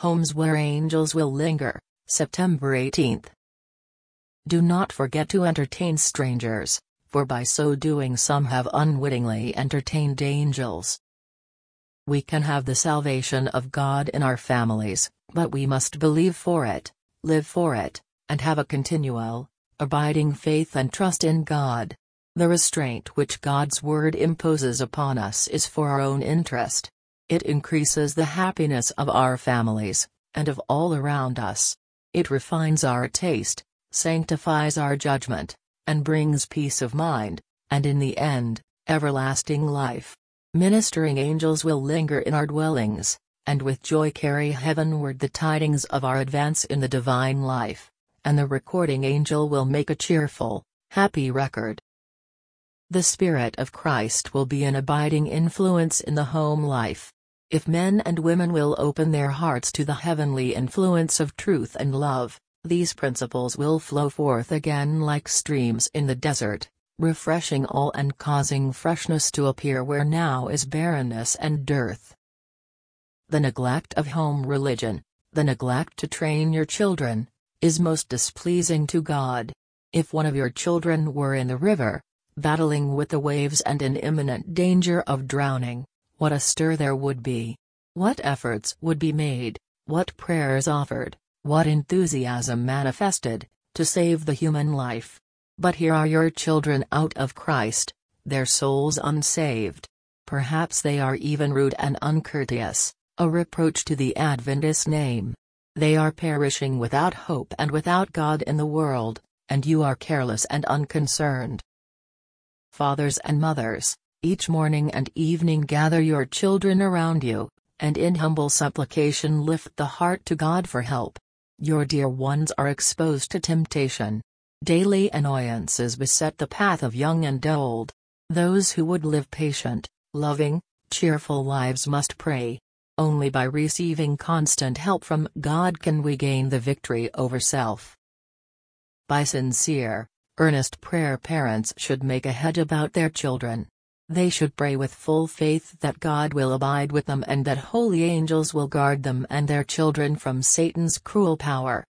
Homes where angels will linger, September 18th. Do not forget to entertain strangers, for by so doing some have unwittingly entertained angels. We can have the salvation of God in our families, but we must believe for it, live for it, and have a continual, abiding faith and trust in God. The restraint which God's word imposes upon us is for our own interest. It increases the happiness of our families, and of all around us. It refines our taste, sanctifies our judgment, and brings peace of mind, and in the end, everlasting life. Ministering angels will linger in our dwellings, and with joy carry heavenward the tidings of our advance in the divine life, and the recording angel will make a cheerful, happy record. The Spirit of Christ will be an abiding influence in the home life. If men and women will open their hearts to the heavenly influence of truth and love, these principles will flow forth again like streams in the desert, refreshing all and causing freshness to appear where now is barrenness and dearth. The neglect of home religion, the neglect to train your children, is most displeasing to God. If one of your children were in the river, battling with the waves and in imminent danger of drowning, what a stir there would be! What efforts would be made, what prayers offered, what enthusiasm manifested, to save the human life! But here are your children out of Christ, their souls unsaved. Perhaps they are even rude and uncourteous, a reproach to the Adventist name. They are perishing without hope and without God in the world, and you are careless and unconcerned. Fathers and mothers, each morning and evening gather your children around you, and in humble supplication lift the heart to God for help. Your dear ones are exposed to temptation. Daily annoyances beset the path of young and old. Those who would live patient, loving, cheerful lives must pray. Only by receiving constant help from God can we gain the victory over self. By sincere, earnest prayer, parents should make a hedge about their children. They should pray with full faith that God will abide with them and that holy angels will guard them and their children from Satan's cruel power.